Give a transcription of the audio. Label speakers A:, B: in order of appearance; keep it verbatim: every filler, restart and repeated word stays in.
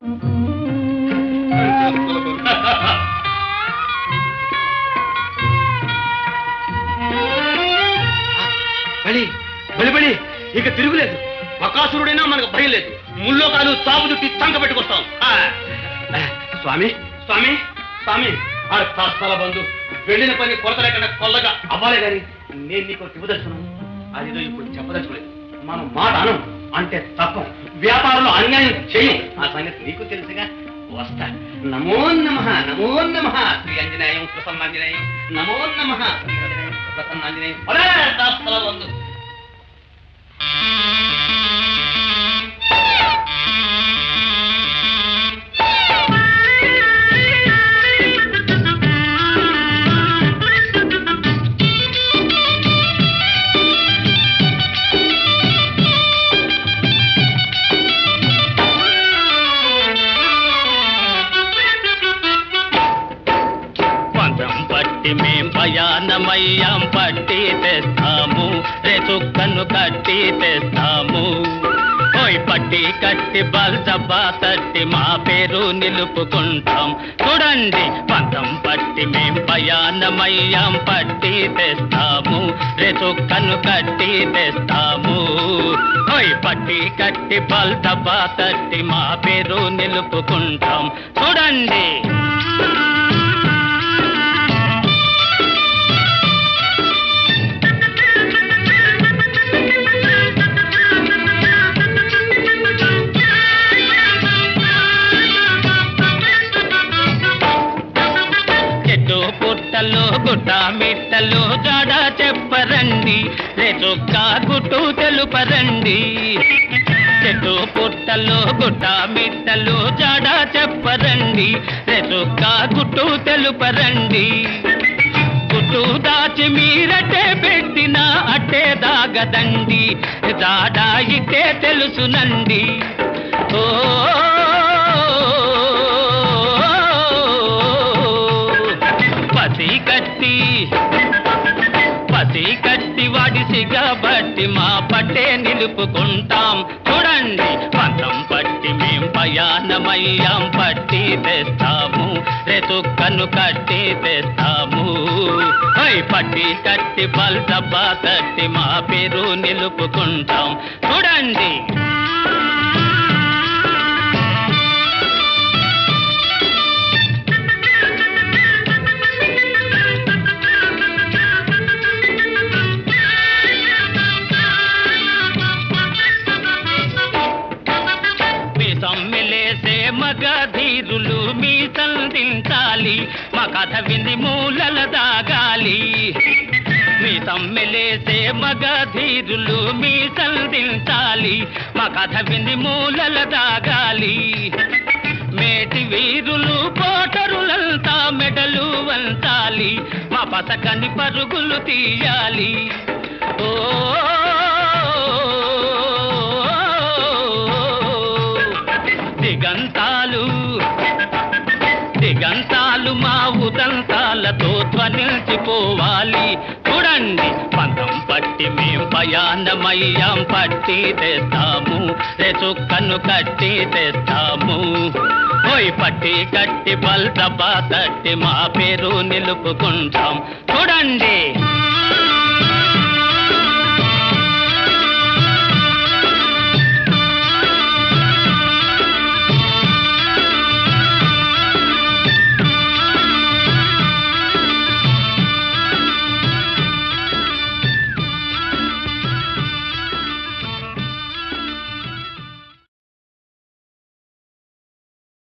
A: బలి బలి బలి ఇక తిరుగులేదు. బకాసురుడైనా మనకు భయం లేదు. ముల్లో కాదు చాపు చుట్టి చంక పెట్టుకొస్తాం. స్వామి స్వామి స్వామి ఆ స్థల బంధు వెళ్ళిన పని కొరత లేకుండా కొల్లగా అవ్వాలి గాని నేను నీకు ఇవ్వదలుచున్నాను. అదిదో ఇప్పుడు చెప్పదలుచుకోలేదు. మనం మాట అనం అంటే తప్పం. వ్యాపారంలో అన్యాయం చేయం. ఆ సంగతి నీకు తెలుసుగా. వస్తా. నమో నమః నమో నమః శ్రీ ఆంజనేయం ప్రసన్నాంజనేయం నమో నమః శ్రీ ఆంజనేయం ప్రసన్నాంజనేయం. స్థల బంధు
B: మేం భయానమయ్యాం పట్టి తెస్తాము రే చుక్కను కట్టి తెస్తాము. ఓయ్ పట్టి కట్టి బల్జబ్బా తట్టి మా పేరు నిలుపుకుంటాం. చూడండి పంతం పట్టి మేం భయానమయ్యాం పట్టి తెస్తాము రే చుక్కను కట్టి తెస్తాము. ఓయ్ పట్టి కట్టి బల్జబ్బా తట్టి మా పేరు నిలుపుకుంటాం. చూడండి గుట్ట మిట్టలు జాడ చెప్పరండి రే చుక్క గుట్టు తెలుపరండి. చెట్టు పుట్టలు గుట్ట మిట్టలు జాడ చెప్పరండి రే చుక్క గుట్టు తెలుపరండి. గుట్టు దాచి మీరటే పెట్టినా అట్టే దాగదండి. జాడ ఇట్టే తెలుసునండి. ఓ పసి కట్టి పసి కట్టి వాడిసిగా బట్టి మా పట్టే నిలుపుకుంటాం. చూడండి పంతం పట్టి మేం ప్రయాణమయ్యాం పట్టి తెస్తాము రే చుక్కను కట్టి తెస్తాము. ఓయ్ పట్టి కట్టి బల్జబ్బా తట్టి మా పేరు నిలుపుకుంటాం. చూడండి మగధీరులు మీ సంధించాలి మా కథ విని మూలల దాగాలి. మీ సమ్మెలేసే మగధీరులు మీ సంధించాలి మా కథ విని మూలల దాగాలి. మేటి వీరులు పోటరులంతా మెడలు వంచాలి మా పసకని పరుగులు తీయాలి. ఓ దిగంతాలు దిగంతాలు మా ఉదంతాలతో ధ్వనించిపోవాలి. చూడండి పంతం పట్టి మేం ప్రయాణమయ్యాం పట్టి తెస్తాము రే చుక్కను కట్టి తెస్తాము. ఓయ్ పట్టి కట్టి బల్జబ్బా తట్టి మా పేరు నిలుపుకుంటాం. చూడండి